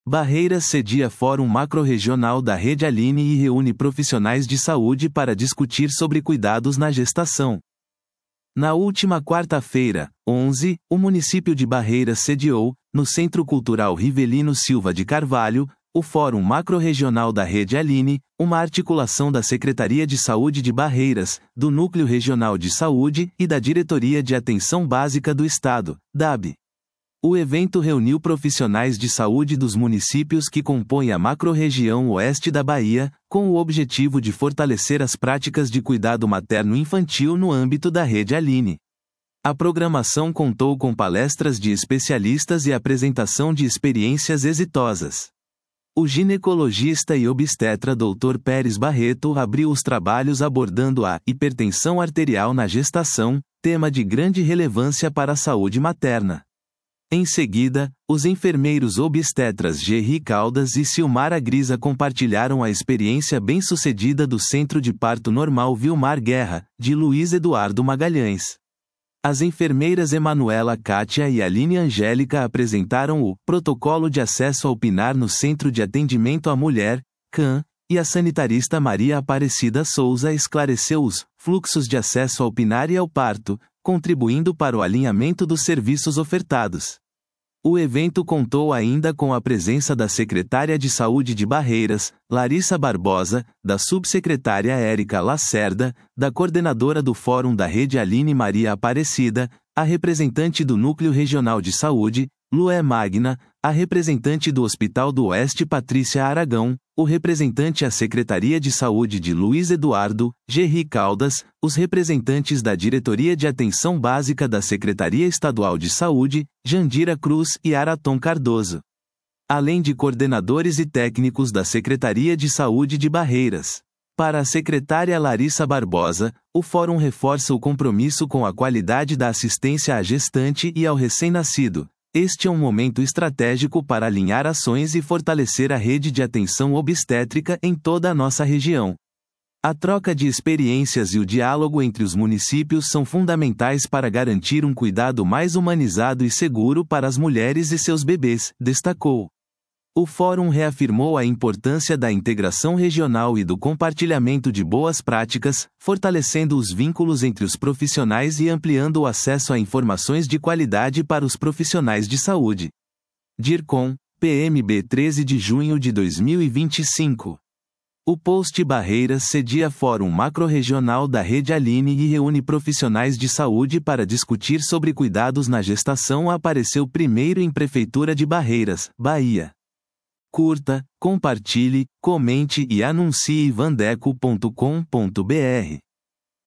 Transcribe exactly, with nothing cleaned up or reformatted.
Barreiras cedia Fórum Macro-Regional da Rede Aline e reúne profissionais de saúde para discutir sobre cuidados na gestação. Na última quarta-feira, onze, o município de Barreiras sediou, no Centro Cultural Rivelino Silva de Carvalho, o Fórum Macro-Regional da Rede Aline, uma articulação da Secretaria de Saúde de Barreiras, do Núcleo Regional de Saúde e da Diretoria de Atenção Básica do Estado, D A B. O evento reuniu profissionais de saúde dos municípios que compõem a macro-região oeste da Bahia, com o objetivo de fortalecer as práticas de cuidado materno-infantil no âmbito da Rede Aline. A programação contou com palestras de especialistas e apresentação de experiências exitosas. O ginecologista e obstetra doutor Pérez Barreto abriu os trabalhos abordando a hipertensão arterial na gestação, tema de grande relevância para a saúde materna. Em seguida, os enfermeiros obstetras Gerry Caldas e Silmara Grisa compartilharam a experiência bem-sucedida do Centro de Parto Normal Vilmar Guerra, de Luiz Eduardo Magalhães. As enfermeiras Emanuela Kátia e Aline Angélica apresentaram o Protocolo de Acesso ao Pinar no Centro de Atendimento à Mulher, C A M, e a sanitarista Maria Aparecida Souza esclareceu os fluxos de acesso ao pinar e ao parto, contribuindo para o alinhamento dos serviços ofertados. O evento contou ainda com a presença da secretária de Saúde de Barreiras, Larissa Barbosa, da subsecretária Érica Lacerda, da coordenadora do Fórum da Rede Aline Maria Aparecida, a representante do Núcleo Regional de Saúde, Lué Magna, a representante do Hospital do Oeste Patrícia Aragão, o representante à Secretaria de Saúde de Luiz Eduardo, Gerry Caldas, os representantes da Diretoria de Atenção Básica da Secretaria Estadual de Saúde, Jandira Cruz e Araton Cardoso. Além de coordenadores e técnicos da Secretaria de Saúde de Barreiras. Para a secretária Larissa Barbosa, o fórum reforça o compromisso com a qualidade da assistência à gestante e ao recém-nascido. Este é um momento estratégico para alinhar ações e fortalecer a rede de atenção obstétrica em toda a nossa região. A troca de experiências e o diálogo entre os municípios são fundamentais para garantir um cuidado mais humanizado e seguro para as mulheres e seus bebês, destacou. O fórum reafirmou a importância da integração regional e do compartilhamento de boas práticas, fortalecendo os vínculos entre os profissionais e ampliando o acesso a informações de qualidade para os profissionais de saúde. DIRCOM, P M B treze de junho de dois mil e vinte e cinco. O Post Barreiras cedia Fórum Macro-Regional da Rede Aline e reúne profissionais de saúde para discutir sobre cuidados na gestação. Apareceu primeiro em Prefeitura de Barreiras, Bahia. Curta, compartilhe, comente e anuncie vandeco ponto com ponto br.